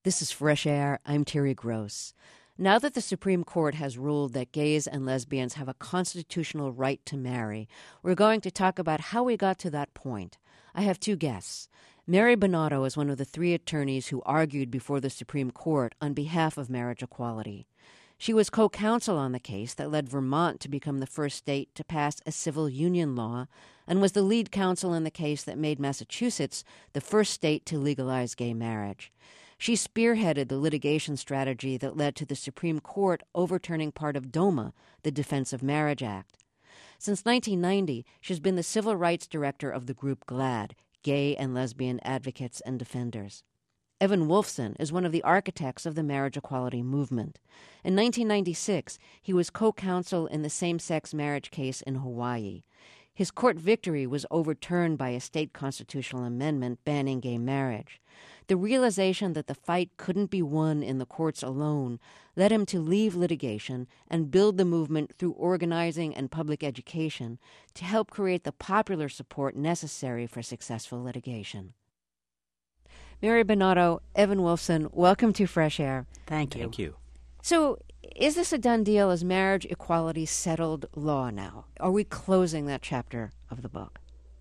This is Fresh Air. I'm Terry Gross. Now that the Supreme Court has ruled that gays and lesbians have a constitutional right to marry, we're going to talk about how we got to that point. I have two guests. Mary Buonato is one of the three attorneys who argued before the Supreme Court on behalf of marriage equality. She was co-counsel on the case that led Vermont to become the first state to pass a civil union law and was the lead counsel in the case that made Massachusetts the first state to legalize gay marriage. She spearheaded the litigation strategy that led to the Supreme Court overturning part of DOMA, the Defense of Marriage Act. Since 1990, she's been the civil rights director of the group GLAAD, Gay and Lesbian Advocates and Defenders. Evan Wolfson is one of the architects of the marriage equality movement. In 1996, he was co-counsel in the same-sex marriage case in Hawaii. His court victory was overturned by a state constitutional amendment banning gay marriage. The realization that the fight couldn't be won in the courts alone led him to leave litigation and build the movement through organizing and public education to help create the popular support necessary for successful litigation. Mary Buonato, Evan Wolfson, welcome to Fresh Air. Thank you. Thank you. So, is this a done deal? Is marriage equality settled law now? Are we closing that chapter of the book?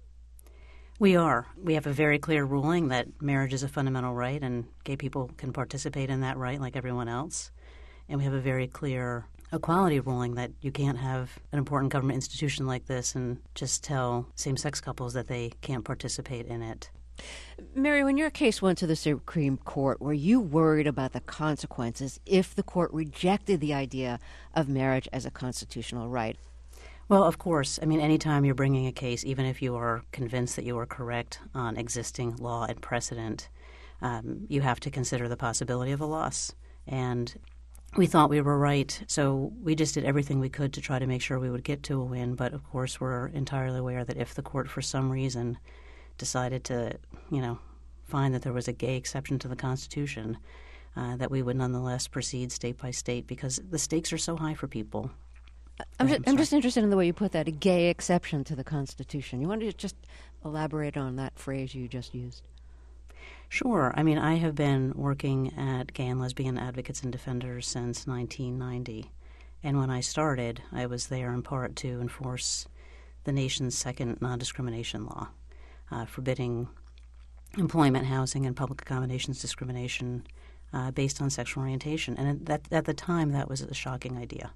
We are. We have a very clear ruling that marriage is a fundamental right and gay people can participate in that right like everyone else. And we have a very clear equality ruling that you can't have an important government institution like this and just tell same-sex couples that they can't participate in it. Mary, when your case went to the Supreme Court, were you worried about the consequences if the court rejected the idea of marriage as a constitutional right? Well, of course. I mean, anytime you're bringing a case, even if you are convinced that you are correct on existing law and precedent, you have to consider the possibility of a loss. And we thought we were right, so we just did everything we could to try to make sure we would get to a win. But, of course, we're entirely aware that if the court, for some reason, decided to, find that there was a gay exception to the Constitution, that we would nonetheless proceed state by state because the stakes are so high for people. I'm just interested in the way you put that, a gay exception to the Constitution. You want to just elaborate on that phrase you just used? Sure. I mean, I have been working at Gay and Lesbian Advocates and Defenders since 1990. And when I started, I was there in part to enforce the nation's second non-discrimination law, forbidding employment, housing, and public accommodations discrimination based on sexual orientation. And at the time, that was a shocking idea.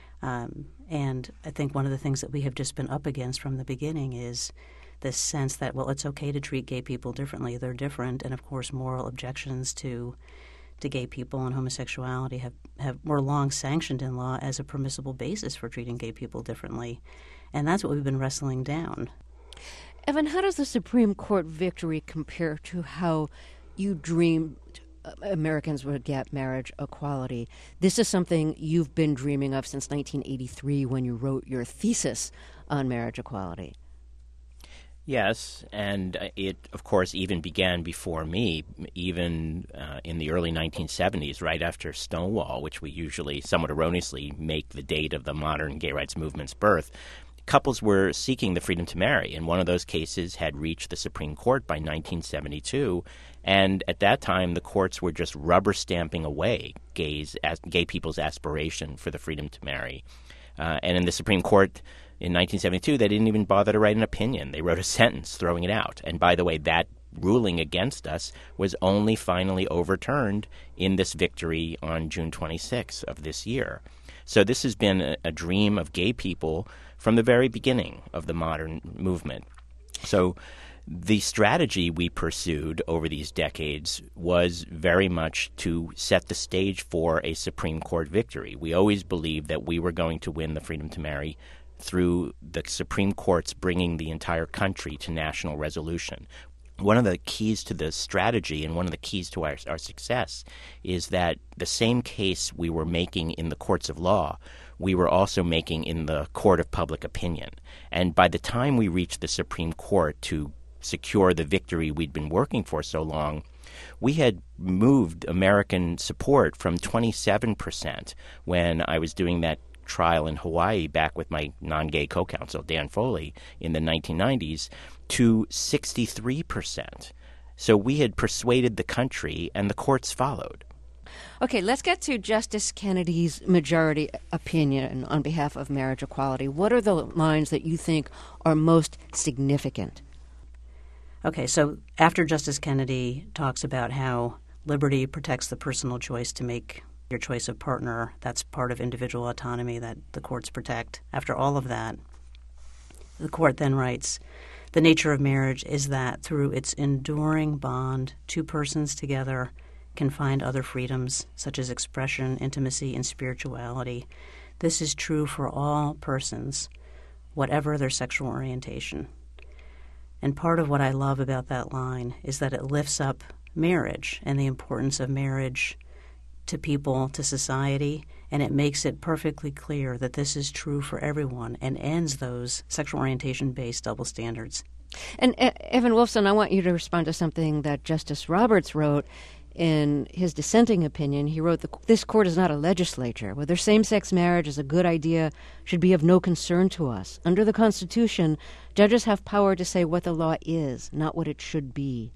And I think one of the things that we have just been up against from the beginning is this sense that, well, it's okay to treat gay people differently. They're different. And, of course, moral objections to gay people and homosexuality were long sanctioned in law as a permissible basis for treating gay people differently. And that's what we've been wrestling down. Evan, how does the Supreme Court victory compare to how you dreamed Americans would get marriage equality? This is something you've been dreaming of since 1983 when you wrote your thesis on marriage equality. Yes, and it, of course, even began before me, even in the early 1970s, right after Stonewall, which we usually somewhat erroneously make the date of the modern gay rights movement's birth. Couples were seeking the freedom to marry, and one of those cases had reached the Supreme Court by 1972, and at that time the courts were just rubber stamping away gay people's aspiration for the freedom to marry. And in the Supreme Court in 1972, they didn't even bother to write an opinion. They wrote a sentence throwing it out. And by the way, that ruling against us was only finally overturned in this victory on June 26 of this year. So this has been a dream of gay people from the very beginning of the modern movement. So the strategy we pursued over these decades was very much to set the stage for a Supreme Court victory. We always believed that we were going to win the freedom to marry through the Supreme Court's bringing the entire country to national resolution. One of the keys to the strategy and one of the keys to our success is that the same case we were making in the courts of law, we were also making in the court of public opinion. And by the time we reached the Supreme Court to secure the victory we'd been working for so long, we had moved American support from 27% when I was doing that trial in Hawaii back with my non-gay co-counsel, Dan Foley, in the 1990s, to 63%. So we had persuaded the country, and the courts followed. Okay, let's get to Justice Kennedy's majority opinion on behalf of marriage equality. What are the lines that you think are most significant? Okay, so after Justice Kennedy talks about how liberty protects the personal choice to make your choice of partner, that's part of individual autonomy that the courts protect. After all of that, the court then writes, the nature of marriage is that through its enduring bond, two persons together can find other freedoms, such as expression, intimacy, and spirituality. This is true for all persons, whatever their sexual orientation. And part of what I love about that line is that it lifts up marriage and the importance of marriage to people, to society, and it makes it perfectly clear that this is true for everyone and ends those sexual orientation-based double standards. And Evan Wolfson, I want you to respond to something that Justice Roberts wrote in his dissenting opinion. He wrote, this court is not a legislature. Whether same-sex marriage is a good idea should be of no concern to us. Under the Constitution, judges have power to say what the law is, not what it should be.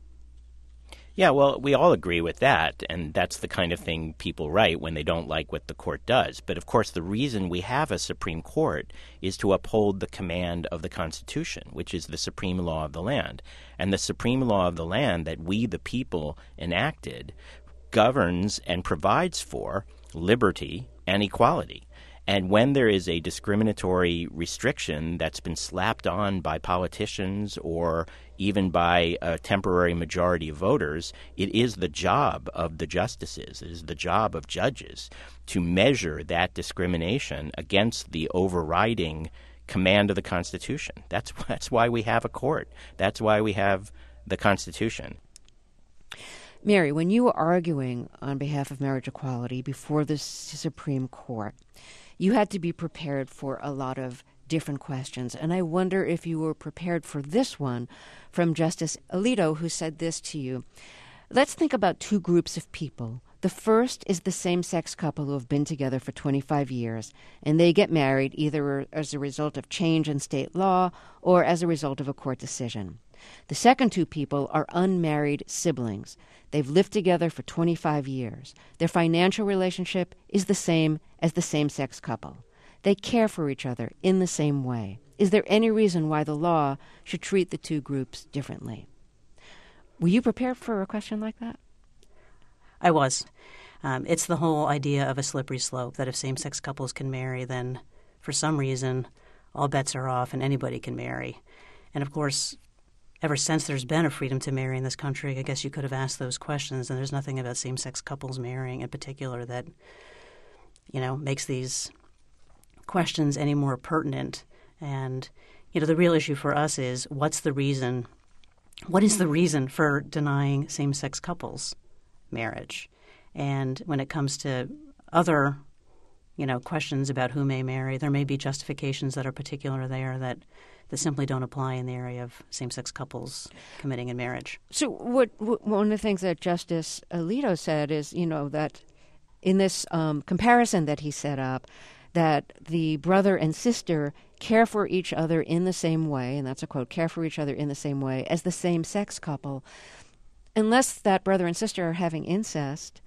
Yeah, well, we all agree with that, and that's the kind of thing people write when they don't like what the court does. But, of course, the reason we have a Supreme Court is to uphold the command of the Constitution, which is the supreme law of the land. And the supreme law of the land that we, the people, enacted governs and provides for liberty and equality. And when there is a discriminatory restriction that's been slapped on by politicians or even by a temporary majority of voters, it is the job of the justices, it is the job of judges to measure that discrimination against the overriding command of the Constitution. That's why we have a court. That's why we have the Constitution. Mary, when you were arguing on behalf of marriage equality before the Supreme Court, you had to be prepared for a lot of different questions. And I wonder if you were prepared for this one from Justice Alito, who said this to you. Let's think about two groups of people. The first is the same-sex couple who have been together for 25 years, and they get married either as a result of change in state law or as a result of a court decision. The second two people are unmarried siblings. They've lived together for 25 years. Their financial relationship is the same as the same-sex couple. They care for each other in the same way. Is there any reason why the law should treat the two groups differently? Were you prepared for a question like that? I was. It's the whole idea of a slippery slope, that if same-sex couples can marry, then for some reason all bets are off and anybody can marry. And of course, ever since there's been a freedom to marry in this country, I guess you could have asked those questions, and there's nothing about same-sex couples marrying in particular that, makes these questions any more pertinent. And, the real issue for us is what is the reason for denying same-sex couples marriage? And when it comes to other, questions about who may marry, there may be justifications that are particular there that simply don't apply in the area of same-sex couples committing in marriage. So one of the things that Justice Alito said is, that in this comparison that he set up, that the brother and sister care for each other in the same way, and that's a quote, care for each other in the same way as the same-sex couple, unless that brother and sister are having incest,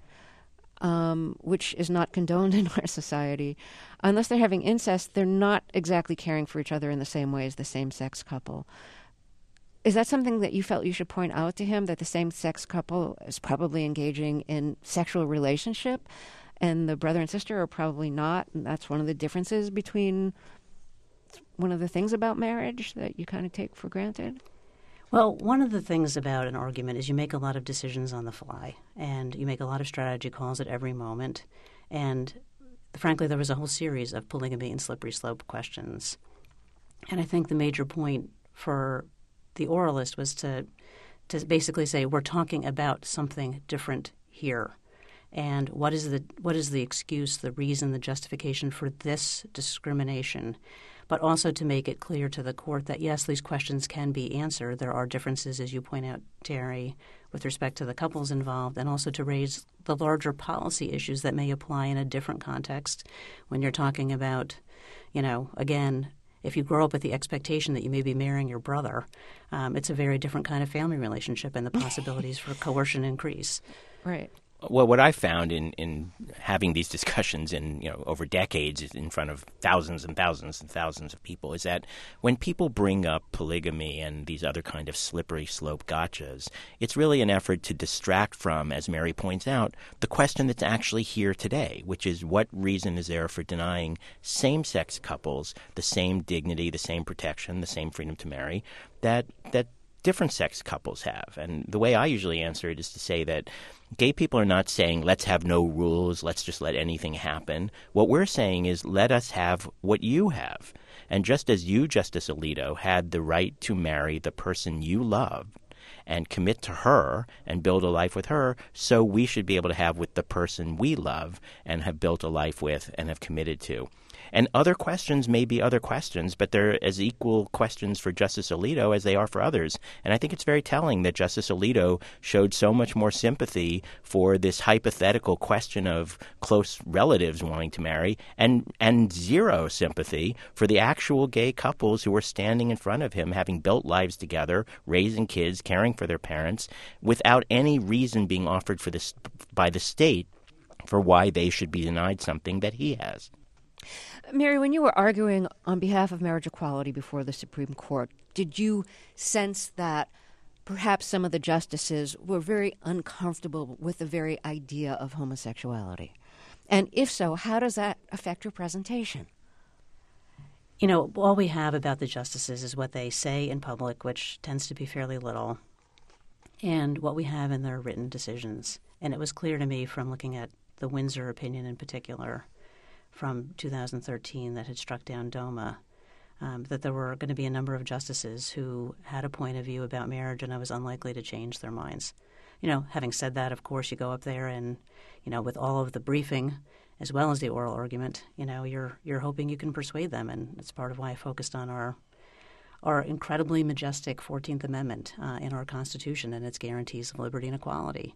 which is not condoned in our society, unless they're having incest, they're not exactly caring for each other in the same way as the same-sex couple. Is that something that you felt you should point out to him, that the same-sex couple is probably engaging in sexual relationship and the brother and sister are probably not, and that's one of the differences between one of the things about marriage that you kind of take for granted? Well, one of the things about an argument is you make a lot of decisions on the fly, and you make a lot of strategy calls at every moment. And frankly, there was a whole series of polygamy and slippery slope questions. And I think the major point for the oralist was to basically say, we're talking about something different here. And what is the excuse, the reason, the justification for this discrimination? But also to make it clear to the court that, yes, these questions can be answered. There are differences, as you point out, Terry, with respect to the couples involved, and also to raise the larger policy issues that may apply in a different context when you're talking about, again, if you grow up with the expectation that you may be marrying your brother, it's a very different kind of family relationship, and the possibilities for coercion increase. Right. Well, what I found in having these discussions over decades in front of thousands and thousands and thousands of people is that when people bring up polygamy and these other kind of slippery slope gotchas, it's really an effort to distract from, as Mary points out, the question that's actually here today, which is what reason is there for denying same-sex couples the same dignity, the same protection, the same freedom to marry that different sex couples have. And the way I usually answer it is to say that gay people are not saying, let's have no rules, let's just let anything happen. What we're saying is, let us have what you have. And just as you, Justice Alito, had the right to marry the person you loved and commit to her and build a life with her, so we should be able to have with the person we love and have built a life with and have committed to. And other questions may be other questions, but they're as equal questions for Justice Alito as they are for others. And I think it's very telling that Justice Alito showed so much more sympathy for this hypothetical question of close relatives wanting to marry and zero sympathy for the actual gay couples who were standing in front of him, having built lives together, raising kids, caring for their parents, without any reason being offered for this by the state for why they should be denied something that he has. Mary, when you were arguing on behalf of marriage equality before the Supreme Court, did you sense that perhaps some of the justices were very uncomfortable with the very idea of homosexuality? And if so, how does that affect your presentation? All we have about the justices is what they say in public, which tends to be fairly little, and what we have in their written decisions. And it was clear to me from looking at the Windsor opinion in particular from 2013 that had struck down DOMA, that there were going to be a number of justices who had a point of view about marriage, and I was unlikely to change their minds. Having said that, of course, you go up there and, with all of the briefing as well as the oral argument, you're hoping you can persuade them, and it's part of why I focused on our incredibly majestic 14th Amendment in our Constitution and its guarantees of liberty and equality.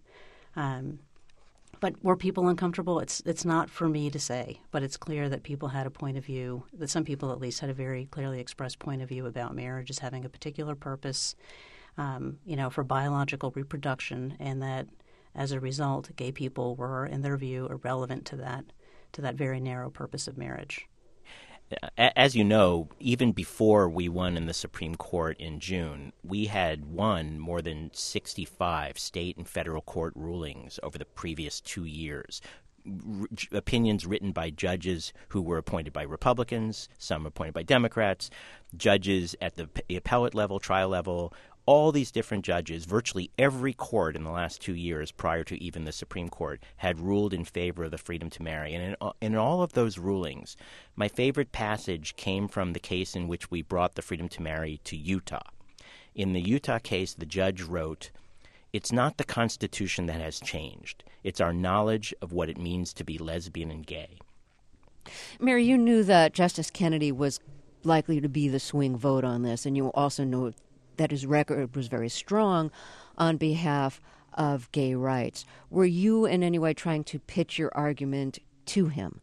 But were people uncomfortable? It's not for me to say, but it's clear that people had a point of view, that some people at least had a very clearly expressed point of view about marriage as having a particular purpose, for biological reproduction, and that as a result, gay people were, in their view, irrelevant to that very narrow purpose of marriage. As you know, even before we won in the Supreme Court in June, we had won more than 65 state and federal court rulings over the previous 2 years. Opinions written by judges who were appointed by Republicans, some appointed by Democrats, judges at the appellate level, trial level, all these different judges, virtually every court in the last 2 years prior to even the Supreme Court had ruled in favor of the freedom to marry. And in all of those rulings, my favorite passage came from the case in which we brought the freedom to marry to Utah. In the Utah case, the judge wrote, "It's not the Constitution that has changed. It's our knowledge of what it means to be lesbian and gay." Mary, you knew that Justice Kennedy was likely to be the swing vote on this, and you also knew that his record was very strong on behalf of gay rights. Were you in any way trying to pitch your argument to him?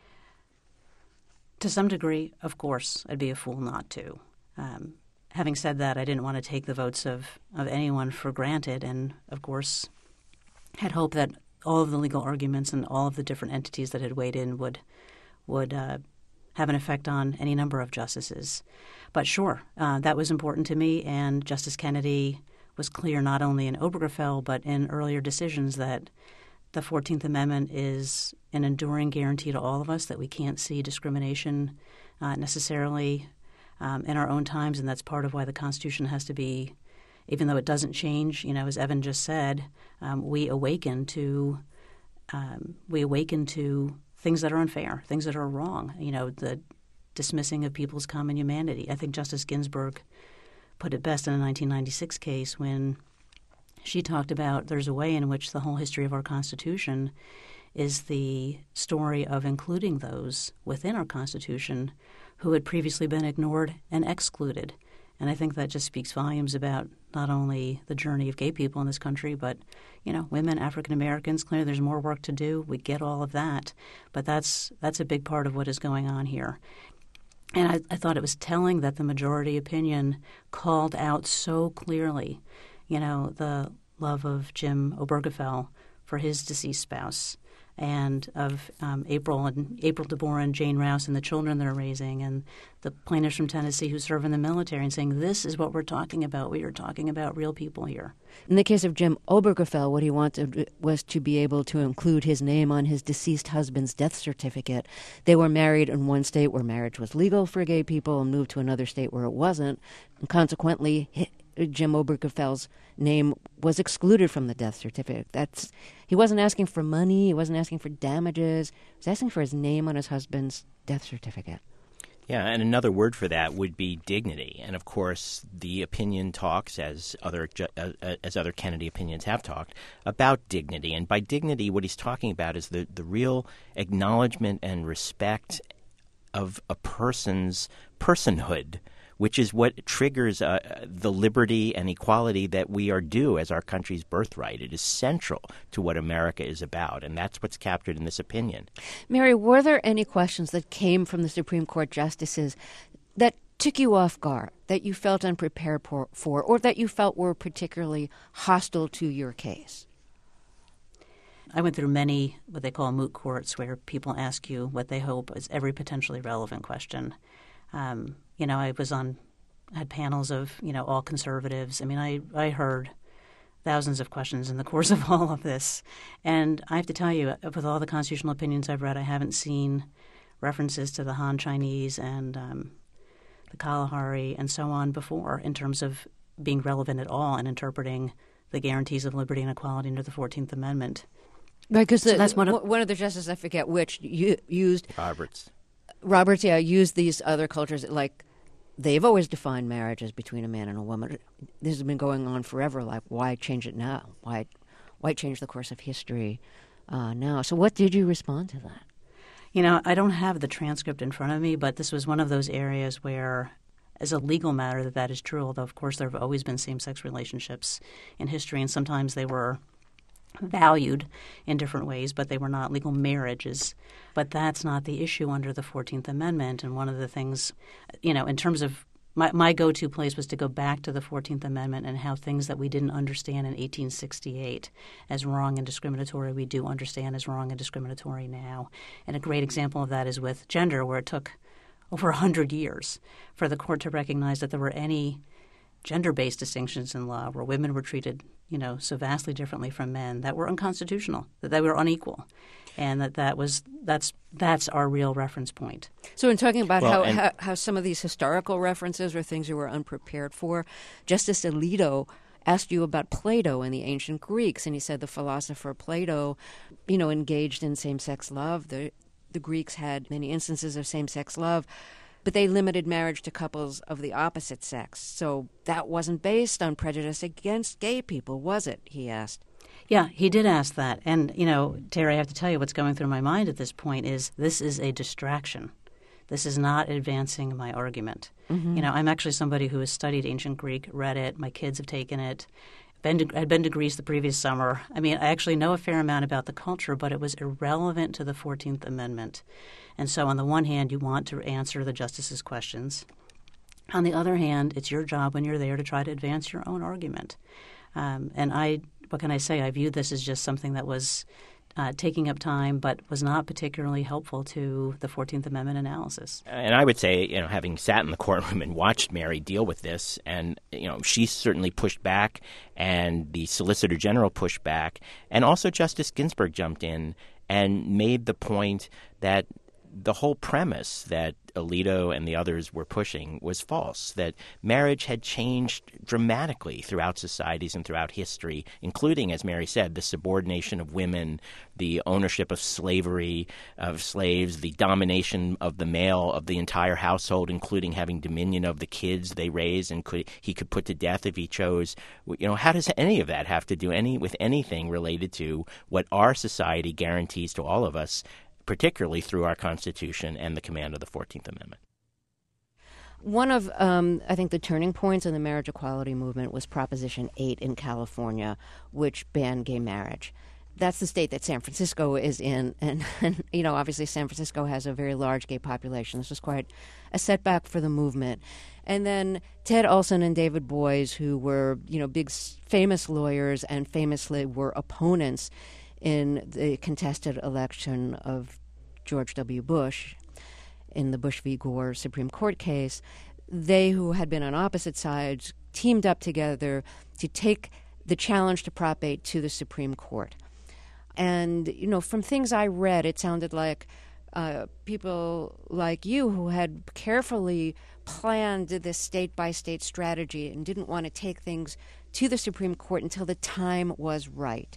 To some degree, of course. I'd be a fool not to. Having said that, I didn't want to take the votes of anyone for granted, and of course had hoped that all of the legal arguments and all of the different entities that had weighed in would have an effect on any number of justices. But sure, that was important to me, and Justice Kennedy was clear not only in Obergefell but in earlier decisions that the 14th Amendment is an enduring guarantee to all of us, that we can't see discrimination necessarily in our own times, and that's part of why the Constitution has to be, even though it doesn't change, as Evan just said, we awaken to things that are unfair, things that are wrong, the dismissing of people's common humanity. I think Justice Ginsburg put it best in a 1996 case when she talked about there's a way in which the whole history of our Constitution is the story of including those within our Constitution who had previously been ignored and excluded. And I think that just speaks volumes about not only the journey of gay people in this country, but, women, African Americans. Clearly there's more work to do. We get all of that. But that's a big part of what is going on here. And I thought it was telling that the majority opinion called out so clearly, the love of Jim Obergefell for his deceased spouse, and of April DeBoer and Jane Rouse and the children they're raising, and the plaintiffs from Tennessee who serve in the military, and saying, this is what we're talking about. We are talking about real people here. In the case of Jim Obergefell, what he wanted was to be able to include his name on his deceased husband's death certificate. They were married in one state where marriage was legal for gay people and moved to another state where it wasn't. And consequently, Jim Obergefell's name was excluded from the death certificate. He wasn't asking for money. He wasn't asking for damages. He was asking for his name on his husband's death certificate. Yeah, and another word for that would be dignity. And of course, the opinion talks, as other Kennedy opinions have talked, about dignity. And by dignity, what he's talking about is the real acknowledgement and respect of a person's personhood, which is what triggers the liberty and equality that we are due as our country's birthright. It is central to what America is about, and that's what's captured in this opinion. Mary, were there any questions that came from the Supreme Court justices that took you off guard, that you felt unprepared for, or that you felt were particularly hostile to your case? I went through many what they call moot courts, where people ask you what they hope is every potentially relevant question. I had panels of, all conservatives. I mean, I heard thousands of questions in the course of all of this. And I have to tell you, with all the constitutional opinions I've read, I haven't seen references to the Han Chinese and the Kalahari and so on before in terms of being relevant at all in interpreting the guarantees of liberty and equality under the 14th Amendment. Right, because that's one of the justices, I forget which, used Roberts, used these other cultures, like they've always defined marriage as between a man and a woman. This has been going on forever. Like, why change it now? Why change the course of history now? So what did you respond to that? I don't have the transcript in front of me, but this was one of those areas where, as a legal matter, that is true, although, of course, there have always been same-sex relationships in history, and sometimes they were valued in different ways, but they were not legal marriages. But that's not the issue under the 14th Amendment. And one of the things, in terms of my go-to place was to go back to the 14th Amendment and how things that we didn't understand in 1868 as wrong and discriminatory, we do understand as wrong and discriminatory now. And a great example of that is with gender, where it took over 100 years for the court to recognize that there were any gender-based distinctions in law where women were treated, so vastly differently from men, that were unconstitutional, that they were unequal, and that's our real reference point. So in talking about how some of these historical references are things you were unprepared for, Justice Alito asked you about Plato and the ancient Greeks, and he said the philosopher Plato, engaged in same-sex love. The Greeks had many instances of same-sex love, but they limited marriage to couples of the opposite sex. So that wasn't based on prejudice against gay people, was it? He asked. Yeah, he did ask that. And, Terry, I have to tell you what's going through my mind at this point is this is a distraction. This is not advancing my argument. Mm-hmm. I'm actually somebody who has studied ancient Greek, read it. My kids have taken it. I'd been to Greece the previous summer. I mean, I actually know a fair amount about the culture, but it was irrelevant to the 14th Amendment. And so on the one hand, you want to answer the justices' questions. On the other hand, it's your job when you're there to try to advance your own argument. What can I say? I viewed this as just something that was taking up time, but was not particularly helpful to the 14th Amendment analysis. And I would say, having sat in the courtroom and watched Mary deal with this, and, she certainly pushed back, and the Solicitor General pushed back, and also Justice Ginsburg jumped in and made the point that the whole premise that Alito and the others were pushing was false, that marriage had changed dramatically throughout societies and throughout history, including, as Mary said, the subordination of women, the ownership of slavery, of slaves, the domination of the male of the entire household, including having dominion of the kids they raised and he could put to death if he chose. How does any of that have to do with anything related to what our society guarantees to all of us, particularly through our Constitution and the command of the 14th Amendment? One of, I think, the turning points in the marriage equality movement was Proposition 8 in California, which banned gay marriage. that's the state that San Francisco is in. And, obviously San Francisco has a very large gay population. This was quite a setback for the movement. And then Ted Olson and David Boies, who were, big famous lawyers and famously were opponents in the contested election of George W. Bush in the Bush v. Gore Supreme Court case, they who had been on opposite sides teamed up together to take the challenge to Prop 8 to the Supreme Court. And, from things I read, it sounded like people like you who had carefully planned this state-by-state strategy and didn't want to take things to the Supreme Court until the time was right,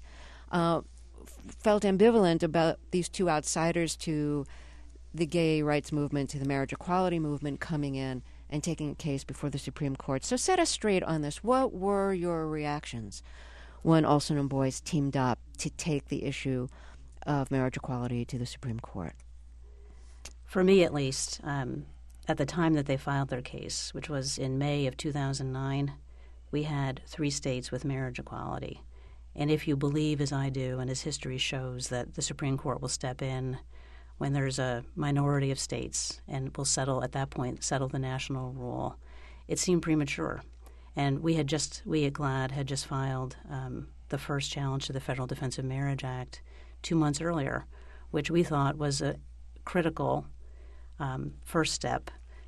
felt ambivalent about these two outsiders to the gay rights movement, to the marriage equality movement coming in and taking a case before the Supreme Court. So set us straight on this. What were your reactions when Olson and Boies teamed up to take the issue of marriage equality to the Supreme Court? For me, at least, at the time that they filed their case, which was in May of 2009, we had 3 states with marriage equality. And if you believe, as I do, and as history shows, that the Supreme Court will step in when there's a minority of states and will settle the national rule, it seemed premature. And we at GLAAD had just filed the first challenge to the Federal Defense of Marriage Act 2 months earlier, which we thought was a critical first step,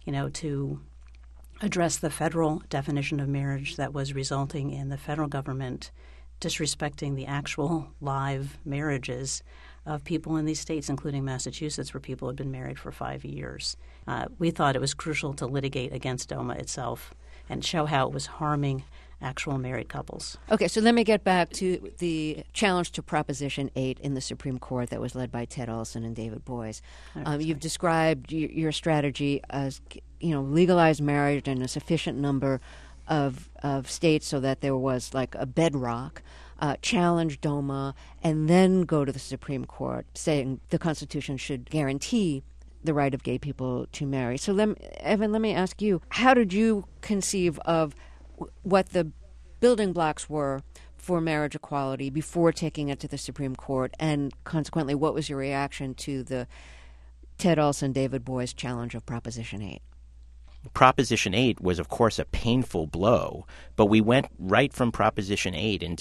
to address the federal definition of marriage that was resulting in the federal government disrespecting the actual live marriages of people in these states, including Massachusetts, where people had been married for 5 years. We thought it was crucial to litigate against DOMA itself and show how it was harming actual married couples. Okay, so let me get back to the challenge to Proposition 8 in the Supreme Court that was led by Ted Olson and David Boies. You've described your strategy as, legalize marriage in a sufficient number of states so that there was like a bedrock, challenge DOMA, and then go to the Supreme Court saying the Constitution should guarantee the right of gay people to marry. So, Evan, let me ask you, how did you conceive of what the building blocks were for marriage equality before taking it to the Supreme Court, and consequently, what was your reaction to the Ted Olson, David Boies challenge of Proposition 8? Proposition 8 was, of course, a painful blow, but we went right from Proposition 8 in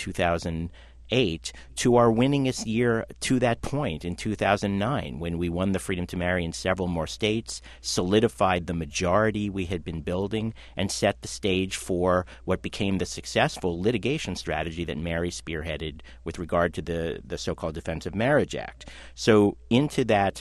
2008 to our winningest year to that point in 2009, when we won the freedom to marry in several more states, solidified the majority we had been building, and set the stage for what became the successful litigation strategy that Mary spearheaded with regard to the so-called Defense of Marriage Act. So into that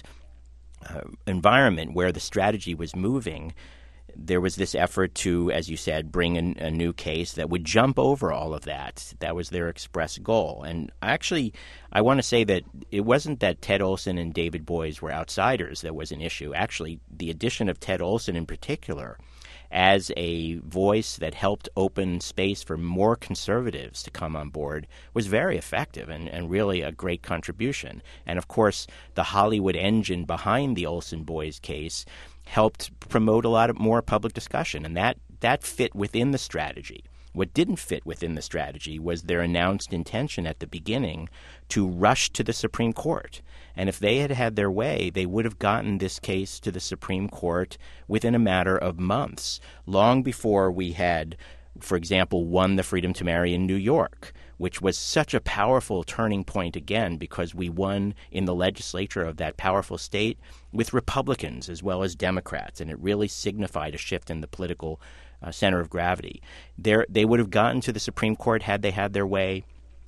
environment where the strategy was moving, there was this effort to, as you said, bring in a new case that would jump over all of that. That was their express goal. And actually, I want to say that it wasn't that Ted Olson and David Boies were outsiders that was an issue. Actually, the addition of Ted Olson in particular as a voice that helped open space for more conservatives to come on board was very effective and really a great contribution. And, of course, the Hollywood engine behind the Olson-Boies case helped promote a lot more public discussion, and that fit within the strategy. What didn't fit within the strategy was their announced intention at the beginning to rush to the Supreme Court. And if they had had their way, they would have gotten this case to the Supreme Court within a matter of months, long before we had, for example, won the freedom to marry in New York, which was such a powerful turning point again because we won in the legislature of that powerful state with Republicans as well as Democrats, and it really signified a shift in the political center of gravity. They would have gotten to the Supreme Court had they had their way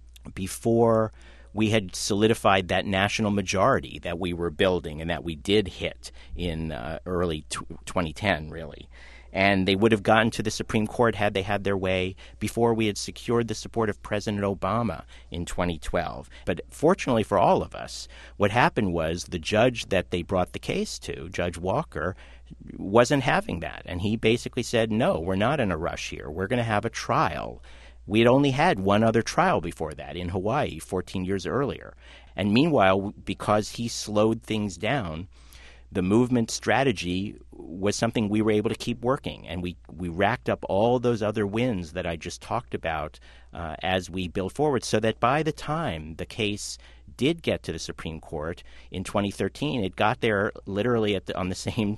before we had solidified that national majority that we were building and that we did hit in early 2010, really. And they would have gotten to the Supreme Court had they had their way before we had secured the support of President Obama in 2012. But fortunately for all of us, what happened was the judge that they brought the case to, Judge Walker, wasn't having that. And he basically said, no, we're not in a rush here. We're going to have a trial. We had only had one other trial before that in Hawaii 14 years earlier. And meanwhile, because he slowed things down, the movement strategy was something we were able to keep working, and we racked up all those other wins that I just talked about as we built forward, so that by the time the case did get to the Supreme Court in 2013, it got there literally on the same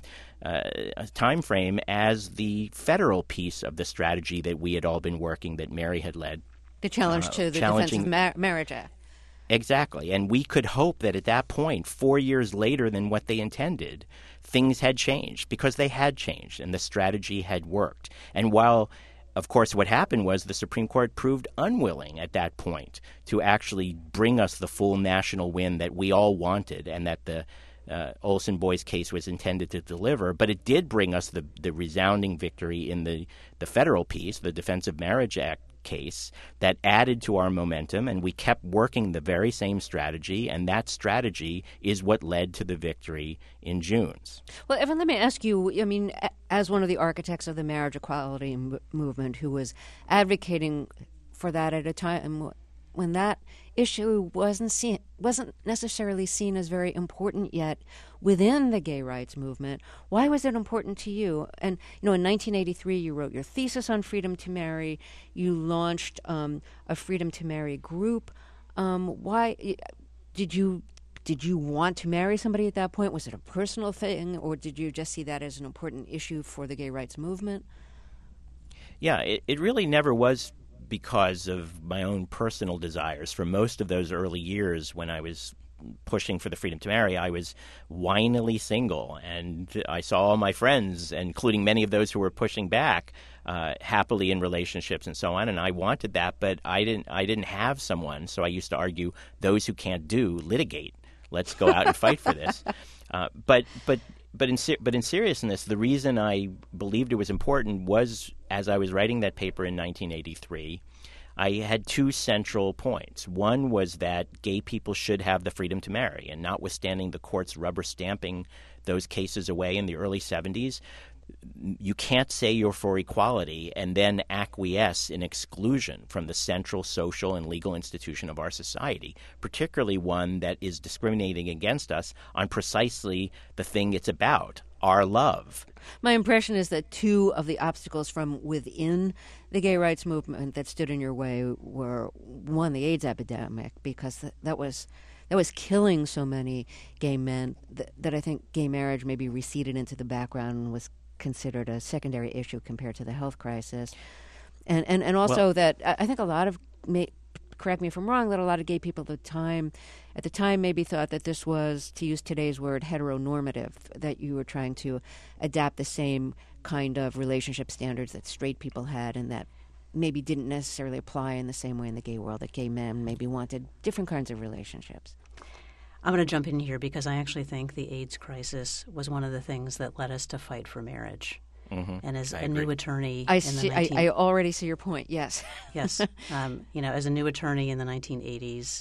time frame as the federal piece of the strategy that we had all been working, that Mary had led. The challenge to the Defense of Marriage Act. Exactly. And we could hope that at that point, 4 years later than what they intended, things had changed, because they had changed and the strategy had worked. And while, of course, what happened was the Supreme Court proved unwilling at that point to actually bring us the full national win that we all wanted and that the Olson Boys case was intended to deliver, but it did bring us the resounding victory in the federal piece, the Defense of Marriage Act case, that added to our momentum, and we kept working the very same strategy, and that strategy is what led to the victory in June's. Well, Evan, let me ask you, I mean, as one of the architects of the marriage equality movement who was advocating for that at a time when that issue wasn't necessarily seen as very important yet within the gay rights movement, why was it important to you? And, in 1983, you wrote your thesis on freedom to marry. You launched a Freedom to Marry group. Why did you want to marry somebody at that point? Was it a personal thing, or did you just see that as an important issue for the gay rights movement? Yeah, it really never was because of my own personal desires. For most of those early years when I was pushing for the freedom to marry, I was whinily single, and I saw all my friends, including many of those who were pushing back, happily in relationships and so on, and I wanted that, but I didn't have someone, so I used to argue, those who can't litigate. Let's go out and fight for this. But in seriousness, the reason I believed it was important was, as I was writing that paper in 1983, I had two central points. One was that gay people should have the freedom to marry, and notwithstanding the courts rubber stamping those cases away in the early 70s, you can't say you're for equality and then acquiesce in exclusion from the central social and legal institution of our society, particularly one that is discriminating against us on precisely the thing it's about, our love. My impression is that two of the obstacles from within the gay rights movement that stood in your way were, one, the AIDS epidemic, because that was killing so many gay men that I think gay marriage maybe receded into the background and was considered a secondary issue compared to the health crisis. And also that I think a lot of, correct me if I'm wrong, that a lot of gay people at the time maybe thought that this was, to use today's word, heteronormative, that you were trying to adapt the same kind of relationship standards that straight people had, and that maybe didn't necessarily apply in the same way in the gay world, that gay men maybe wanted different kinds of relationships. I'm going to jump in here because I actually think the AIDS crisis was one of the things that led us to fight for marriage. Mm-hmm. And as a new attorney, I already see your point. Yes, yes. As a new attorney in the 1980s,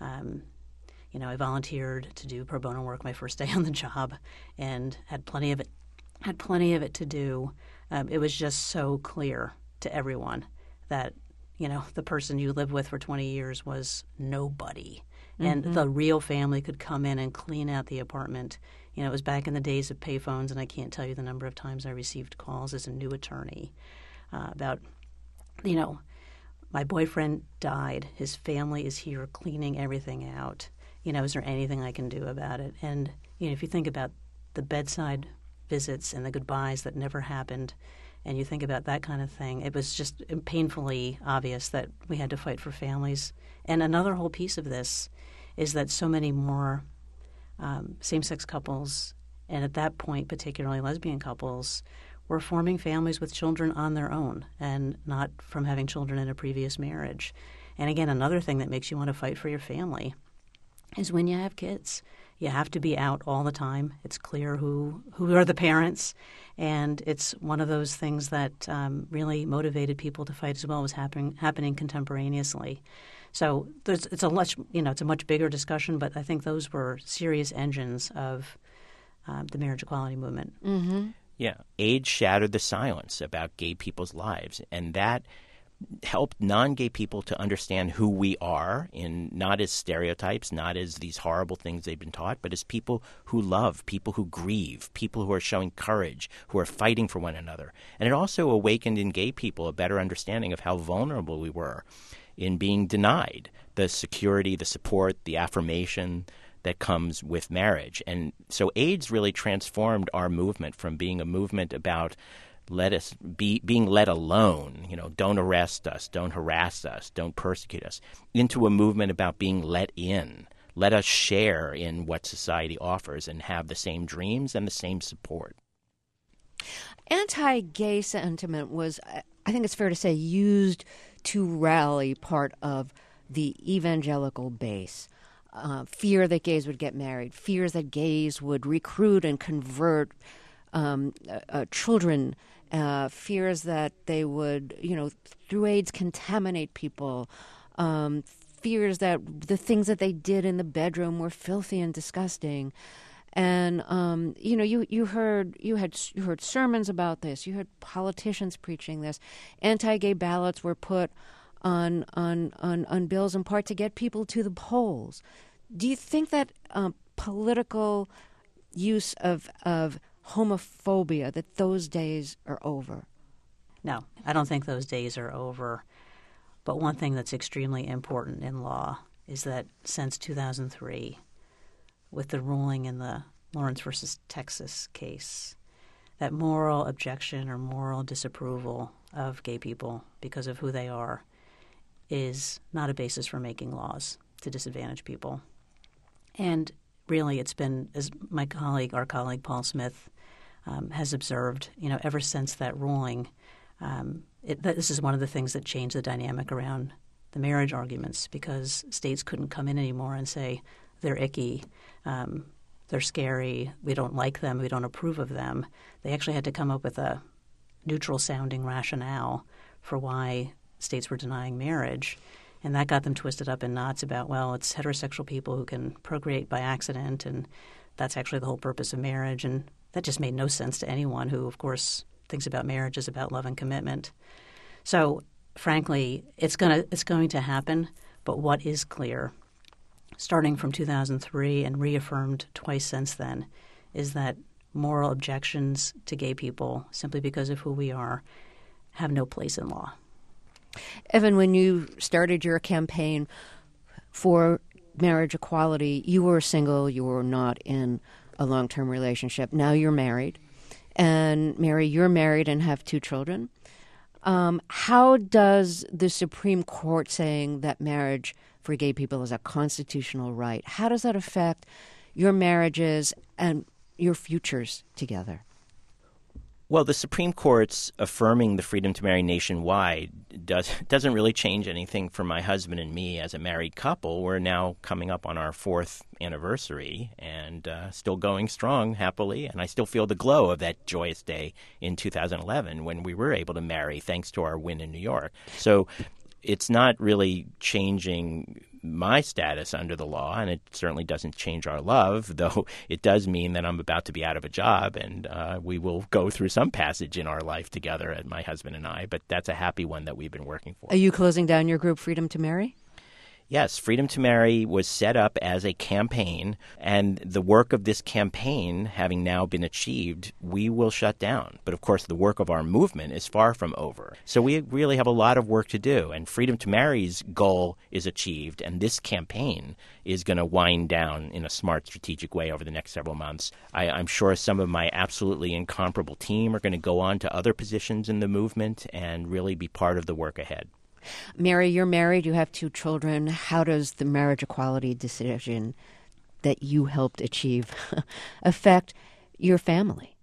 I volunteered to do pro bono work my first day on the job, and had plenty of it to do. It was just so clear to everyone that the person you lived with for 20 years was nobody. And the real family could come in and clean out the apartment. It was back in the days of payphones, and I can't tell you the number of times I received calls as a new attorney about, my boyfriend died. His family is here cleaning everything out. Is there anything I can do about it? And, if you think about the bedside visits and the goodbyes that never happened, and you think about that kind of thing, it was just painfully obvious that we had to fight for families. And another whole piece of this is that so many more same-sex couples, and at that point particularly lesbian couples, were forming families with children on their own and not from having children in a previous marriage. And again, another thing that makes you want to fight for your family is when you have kids. You have to be out all the time. It's clear who are the parents, and it's one of those things that really motivated people to fight as well, was happening contemporaneously. So it's a much bigger discussion, but I think those were serious engines of the marriage equality movement. Mm-hmm. Yeah, AIDS shattered the silence about gay people's lives, and that help non-gay people to understand who we are, not as stereotypes, not as these horrible things they've been taught, but as people who love, people who grieve, people who are showing courage, who are fighting for one another. And it also awakened in gay people a better understanding of how vulnerable we were in being denied the security, the support, the affirmation that comes with marriage. And so AIDS really transformed our movement from being a movement about being let alone, don't arrest us, don't harass us, don't persecute us, into a movement about being let in. Let us share in what society offers and have the same dreams and the same support. Anti-gay sentiment was, I think it's fair to say, used to rally part of the evangelical base. Fear that gays would get married, fears that gays would recruit and convert children, fears that they would, through AIDS contaminate people, fears that the things that they did in the bedroom were filthy and disgusting. And you heard sermons about this. You heard politicians preaching this. Anti-gay ballots were put on bills in part to get people to the polls. Do you think that political use of homophobia, that those days are over? No, I don't think those days are over. But one thing that's extremely important in law is that since 2003, with the ruling in the Lawrence versus Texas case, that moral objection or moral disapproval of gay people because of who they are is not a basis for making laws to disadvantage people. And really, it's been, as our colleague Paul Smith has observed, ever since that ruling, this is one of the things that changed the dynamic around the marriage arguments, because states couldn't come in anymore and say they're icky, they're scary, we don't like them, we don't approve of them. They actually had to come up with a neutral-sounding rationale for why states were denying marriage. And that got them twisted up in knots about, well, it's heterosexual people who can procreate by accident, and that's actually the whole purpose of marriage. And that just made no sense to anyone who, of course, thinks about marriage as about love and commitment. So, frankly, it's going to happen. But what is clear, starting from 2003 and reaffirmed twice since then, is that moral objections to gay people, simply because of who we are, have no place in law. Evan, when you started your campaign for marriage equality, you were single, you were not in a long-term relationship. Now you're married. And Mary, you're married and have 2 children. How does the Supreme Court saying that marriage for gay people is a constitutional right, how does that affect your marriages and your futures together? Well, the Supreme Court's affirming the freedom to marry nationwide doesn't really change anything for my husband and me as a married couple. We're now coming up on our 4th anniversary and still going strong happily. And I still feel the glow of that joyous day in 2011 when we were able to marry thanks to our win in New York. So it's not really changing my status under the law, and it certainly doesn't change our love, though it does mean that I'm about to be out of a job, and we will go through some passage in our life together, my husband and I, but that's a happy one that we've been working for. Are you closing down your group, Freedom to Marry? Yes, Freedom to Marry was set up as a campaign, and the work of this campaign having now been achieved, we will shut down. But of course, the work of our movement is far from over. So we really have a lot of work to do, and Freedom to Marry's goal is achieved, and this campaign is going to wind down in a smart, strategic way over the next several months. I'm sure some of my absolutely incomparable team are going to go on to other positions in the movement and really be part of the work ahead. Mary, you're married, you have 2 children. How does the marriage equality decision that you helped achieve affect your family?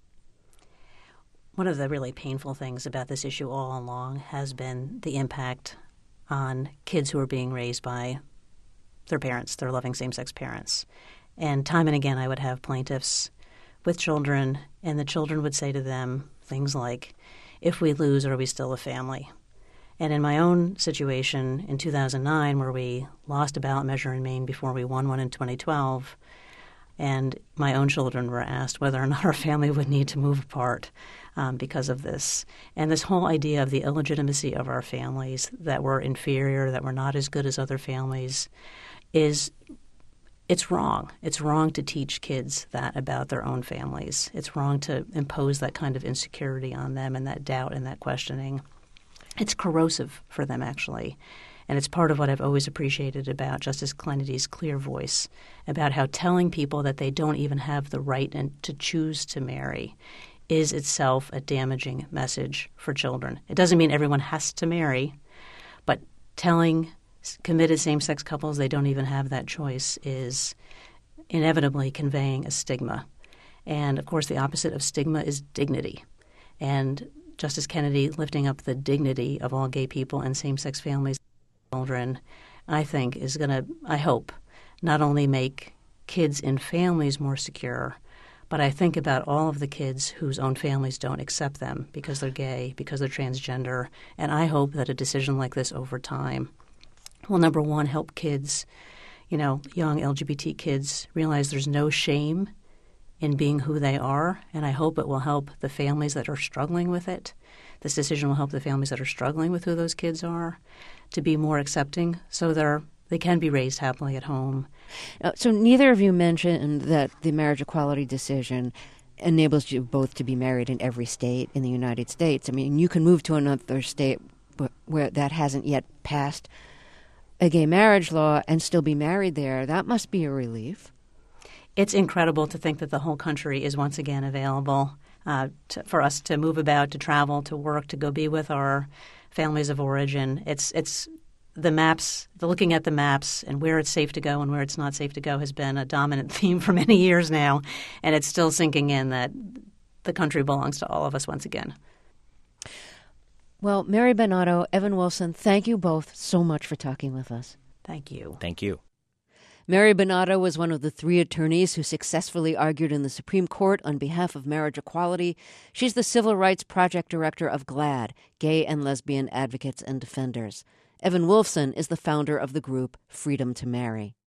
One of the really painful things about this issue all along has been the impact on kids who are being raised by their parents, their loving same-sex parents. And time and again I would have plaintiffs with children, and the children would say to them things like, if we lose, are we still a family? And in my own situation in 2009, where we lost a ballot measure in Maine before we won one in 2012, And my own children were asked whether or not our family would need to move apart because of this. And this whole idea of the illegitimacy of our families, that we're inferior, that we're not as good as other families, it's wrong. It's wrong to teach kids that about their own families. It's wrong to impose that kind of insecurity on them and that doubt and that questioning. It's corrosive for them, actually. And it's part of what I've always appreciated about Justice Kennedy's clear voice about how telling people that they don't even have the right to choose to marry is itself a damaging message for children. It doesn't mean everyone has to marry, but telling committed same-sex couples they don't even have that choice is inevitably conveying a stigma. And, of course, the opposite of stigma is dignity. And Justice Kennedy lifting up the dignity of all gay people and same-sex families and children, I think, is going to, I hope, not only make kids in families more secure, but I think about all of the kids whose own families don't accept them because they're gay, because they're transgender, and I hope that a decision like this over time will, number one, help kids, young LGBT kids, realize there's no shame in being who they are, and I hope it will help the families that are struggling with it. This decision will help the families that are struggling with who those kids are to be more accepting so they can be raised happily at home. So neither of you mentioned that the marriage equality decision enables you both to be married in every state in the United States. I mean, you can move to another state where that hasn't yet passed a gay marriage law and still be married there. That must be a relief. It's incredible to think that the whole country is once again available for us to move about, to travel, to work, to go be with our families of origin. It's the maps, looking at the maps and where it's safe to go and where it's not safe to go has been a dominant theme for many years now, and it's still sinking in that the country belongs to all of us once again. Well, Mary Buonato, Evan Wolfson, thank you both so much for talking with us. Thank you. Thank you. Mary Buonato was one of the 3 attorneys who successfully argued in the Supreme Court on behalf of marriage equality. She's the Civil Rights Project Director of GLAAD, Gay and Lesbian Advocates and Defenders. Evan Wolfson is the founder of the group Freedom to Marry.